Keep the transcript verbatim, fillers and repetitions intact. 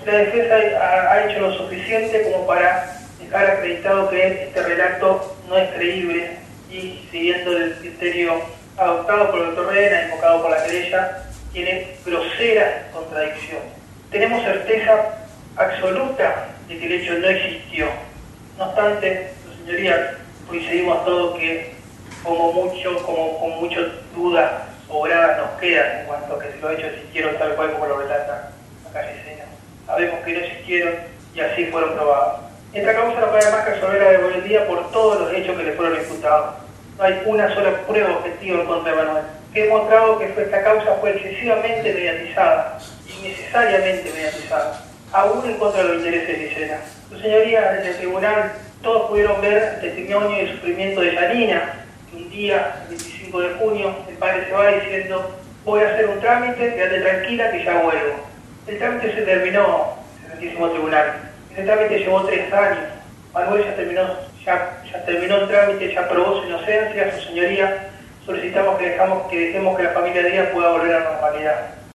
la defensa ha, ha hecho lo suficiente como para dejar acreditado que este relato no es creíble y, siguiendo el criterio adoptado por el doctor Rena, invocado por la querella, tiene groseras contradicciones. Tenemos certeza absoluta de que el hecho no existió. No obstante, su señoría, coincidimos todos que como mucho, como con muchas dudas sobradas nos quedan en cuanto a que si los hechos existieron tal cual como lo relata la calle Sena. Sabemos que no existieron y así fueron probados. Esta causa no puede más que resolver a la día por todos los hechos que le fueron imputados. No hay una sola prueba objetiva en contra de Manuel. He demostrado que esta causa fue excesivamente mediatizada, innecesariamente mediatizada, aún en contra de los intereses de Gisela. Su señoría, en el tribunal, todos pudieron ver el testimonio y el sufrimiento de Yanina, que un día, el veinticinco de junio, el padre se va diciendo: voy a hacer un trámite, quédate tranquila que ya vuelvo. El trámite se terminó en el Santísimo Tribunal. Ese trámite llevó tres años. Manuel ya terminó, ya, ya terminó el trámite, ya probó su inocencia. Su señoría, solicitamos que, dejamos, que dejemos que la familia Díaz pueda volver a la normalidad.